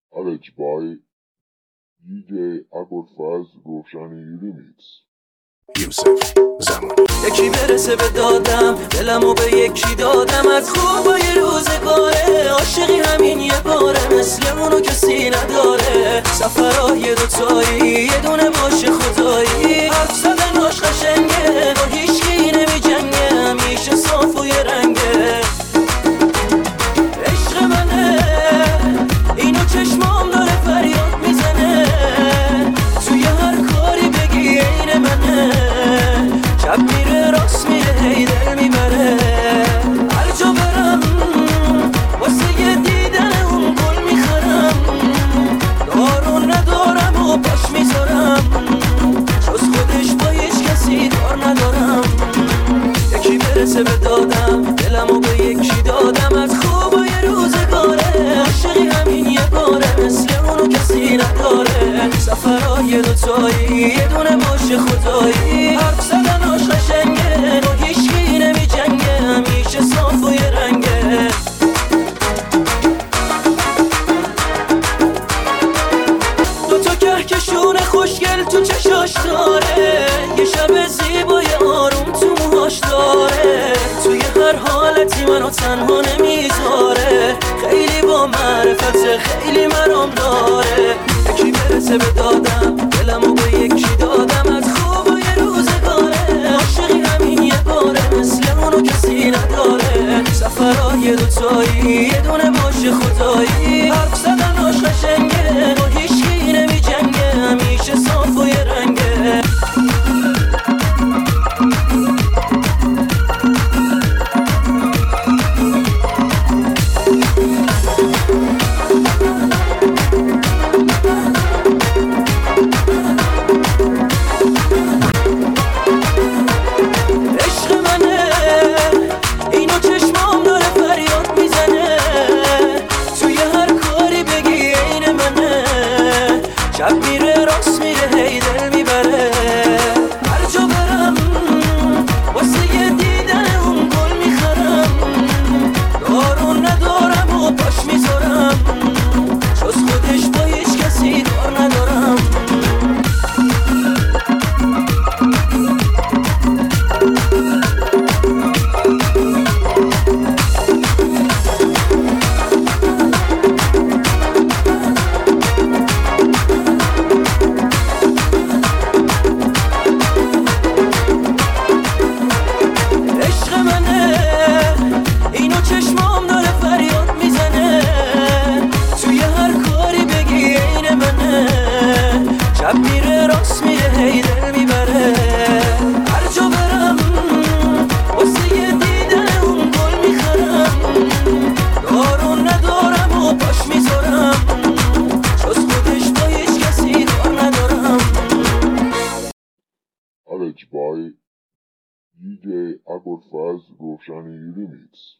Arranged by DJ Abolfazl Roshaniyli Remix. یوسف زمانی. یکی برسه به دادم دلمو به یکی دادم از خوبای روزگاره عاشقی همین یه باره مثل اونو کسی نداره سفرهای دوتایی یه دونه باشه خدایی حرف زدناش قشنگه با هیچکی نمی جنگه همیشه صاف و یه رنگه عشق منه اینو چشمام داره فریاد میزنه توی هر کاری بگی این منه شب میره راست میره هی دل میبره هر جا برم واسه یه دیدن اون گل میخرم دارو ندارم و پاش میذارم جز خودش با هیچ کسی کار ندارم یکی برسه به دادم دلمو به یکی دادم از خوبای روزگاره عاشقی همین یه باره مثل اونو کسی نداره سفرهای دوتایی یه دونه باشه خدایی حرف زدناش قشنگه با هیچکی نمی جنگه همیشه صاف و یه رنگه دوتا کهکشون خوشگل تو چشاش داره یه شب زیبای آروم تو موهاش داره توی هر حالتی منو تنها نمیذاره خیلی با معرفت خیلی مرام داره یکی برسه به دادم دلمو به یکی دادم از خوبای روزگاره عاشقی همین یه باره مثل اونو کسی نداره سفرهای دوتایی یه دونه باشه خدایی حرف زدناش قشنگه با هیچکی نمی جنگه همیشه صاف و یه رنگه شب میره راست میره هی دل میبره هر جا برم واسه یه دیدن اون گل میخرم دارو ندارم و پاش میذارم جز خودش با هیچ کسی کار ندارم چشمام داره فریاد میزنه توی هر کاری بگی این منه شب میره راست میره هی دل میبره هر جا برم واسه یه دیدن اون گل میخرم دارو ندارم و پاش میذارم جز خودش با هیچ کسی کار ندارم Arranged by DJ Abolfazl Roshaniyli Remix.